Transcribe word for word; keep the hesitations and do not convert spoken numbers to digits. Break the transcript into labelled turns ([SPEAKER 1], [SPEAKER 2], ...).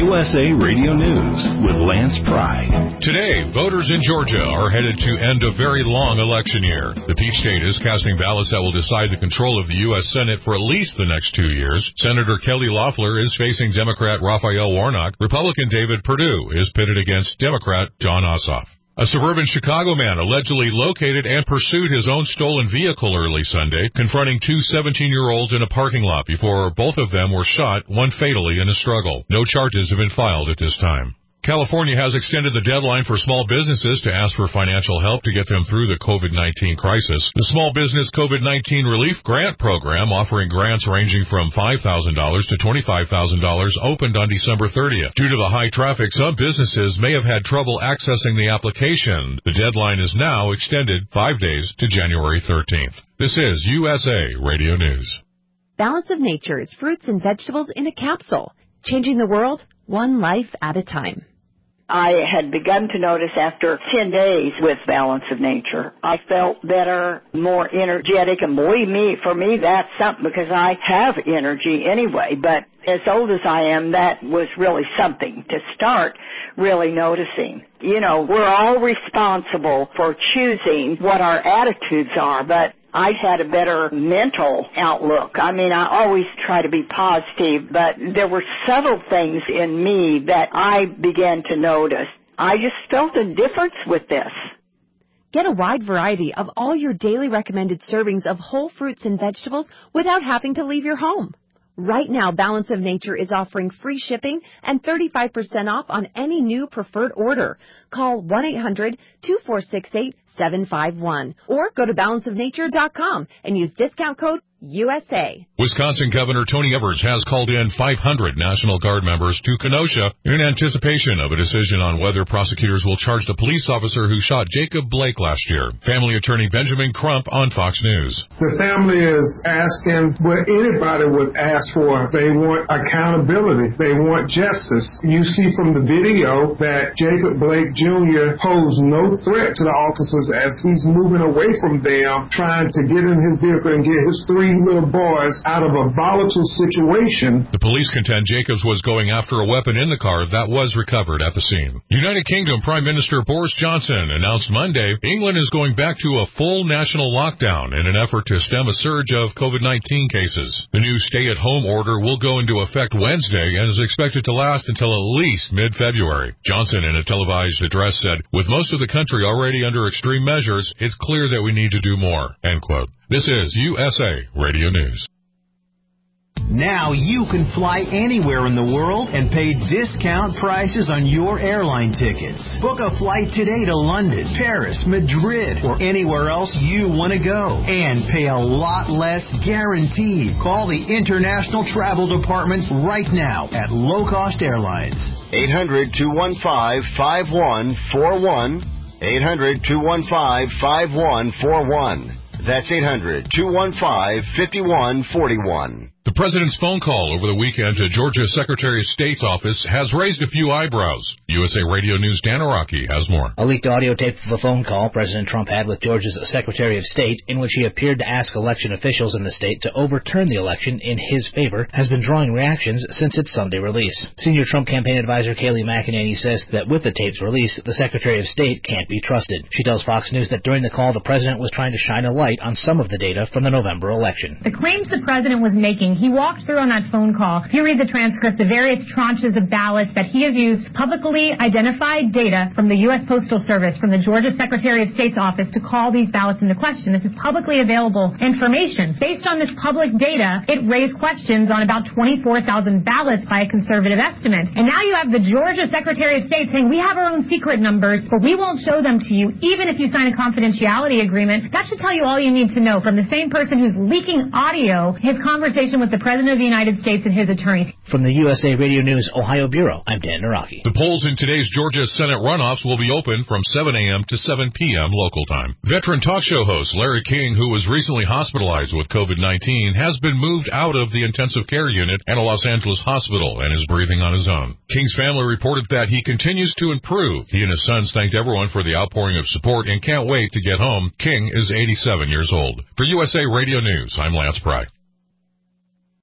[SPEAKER 1] U S A Radio News with Lance Pry.
[SPEAKER 2] Today, voters in Georgia are headed to end a very long election year. The Peach State is casting ballots that will decide the control of the U S Senate for at least the next two years. Senator Kelly Loeffler is facing Democrat Raphael Warnock. Republican David Perdue is pitted against Democrat Jon Ossoff. A suburban Chicago man allegedly located and pursued his own stolen vehicle early Sunday, confronting two seventeen-year-olds in a parking lot before both of them were shot, one fatally in a struggle. No charges have been filed at this time. California has extended the deadline for small businesses to ask for financial help to get them through the COVID nineteen crisis. The Small Business COVID nineteen Relief Grant Program, offering grants ranging from five thousand dollars to twenty-five thousand dollars, opened on December thirtieth. Due to the high traffic, some businesses may have had trouble accessing the application. The deadline is now extended five days to January thirteenth. This is U S A Radio News.
[SPEAKER 3] Balance of Nature's fruits and vegetables in a capsule, changing the world one life at a time.
[SPEAKER 4] I had begun to notice after ten days with Balance of Nature, I felt better, more energetic, and believe me, for me, that's something because I have energy anyway. But as old as I am, that was really something to start really noticing. You know, we're all responsible for choosing what our attitudes are, but I had a better mental outlook. I mean, I always try to be positive, but there were several things in me that I began to notice. I just felt a difference with this.
[SPEAKER 3] Get a wide variety of all your daily recommended servings of whole fruits and vegetables without having to leave your home. Right now, Balance of Nature is offering free shipping and thirty-five percent off on any new preferred order. Call one eight hundred two four six eight seven five one or go to balance of nature dot com and use discount code U S A.
[SPEAKER 2] Wisconsin Governor Tony Evers has called in five hundred National Guard members to Kenosha in anticipation of a decision on whether prosecutors will charge the police officer who shot Jacob Blake last year. Family attorney Benjamin Crump on Fox News.
[SPEAKER 5] The family is asking what anybody would ask for. They want accountability. They want justice. You see from the video that Jacob Blake Junior posed no threat to the officers as he's moving away from them, trying to get in his vehicle and get his three little boys out of a volatile situation.
[SPEAKER 2] The police contend Jacobs was going after a weapon in the car that was recovered at the scene. United Kingdom Prime Minister Boris Johnson announced Monday England is going back to a full national lockdown in an effort to stem a surge of COVID nineteen cases. The new stay-at-home order will go into effect Wednesday and is expected to last until at least mid-February. Johnson, in a televised address, said, "With most of the country already under extreme measures, it's clear that we need to do more." End quote. This is U S A Radio News.
[SPEAKER 6] Now you can fly anywhere in the world and pay discount prices on your airline tickets. Book a flight today to London, Paris, Madrid, or anywhere else you want to go. And pay a lot less guaranteed. Call the International Travel Department right now at Low Cost Airlines.
[SPEAKER 7] eight hundred two one five five one four one. eight hundred two one five five one four one. That's eight hundred two one five five one four one.
[SPEAKER 2] The president's phone call over the weekend to Georgia's Secretary of State's office has raised a few eyebrows. U S A Radio News' Dan Araki has more.
[SPEAKER 8] A leaked audio tape of a phone call President Trump had with Georgia's Secretary of State, in which he appeared to ask election officials in the state to overturn the election in his favor, has been drawing reactions since its Sunday release. Senior Trump campaign advisor Kayleigh McEnany says that with the tape's release, the Secretary of State can't be trusted. She tells Fox News that during the call, the president was trying to shine a light on some of the data from the November election.
[SPEAKER 9] The claims the president was making, he walked through on that phone call. If you read the transcript, the various tranches of ballots that he has used publicly identified data from the U S Postal Service, from the Georgia Secretary of State's office to call these ballots into question. This is publicly available information. Based on this public data, it raised questions on about twenty-four thousand ballots by a conservative estimate. And now you have the Georgia Secretary of State saying, we have our own secret numbers, but we won't show them to you, even if you sign a confidentiality agreement. That should tell you all you need to know from the same person who's leaking audio, his conversation with the President of the United States and his attorneys.
[SPEAKER 8] From the U S A Radio News Ohio Bureau, I'm Dan Naraki.
[SPEAKER 2] The polls in today's Georgia Senate runoffs will be open from seven a.m. to seven p.m. local time. Veteran talk show host Larry King, who was recently hospitalized with COVID nineteen, has been moved out of the intensive care unit at a Los Angeles hospital and is breathing on his own. King's family reported that he continues to improve. He and his sons thanked everyone for the outpouring of support and can't wait to get home. King is eighty-seven years old. For U S A Radio News, I'm Lance Pry.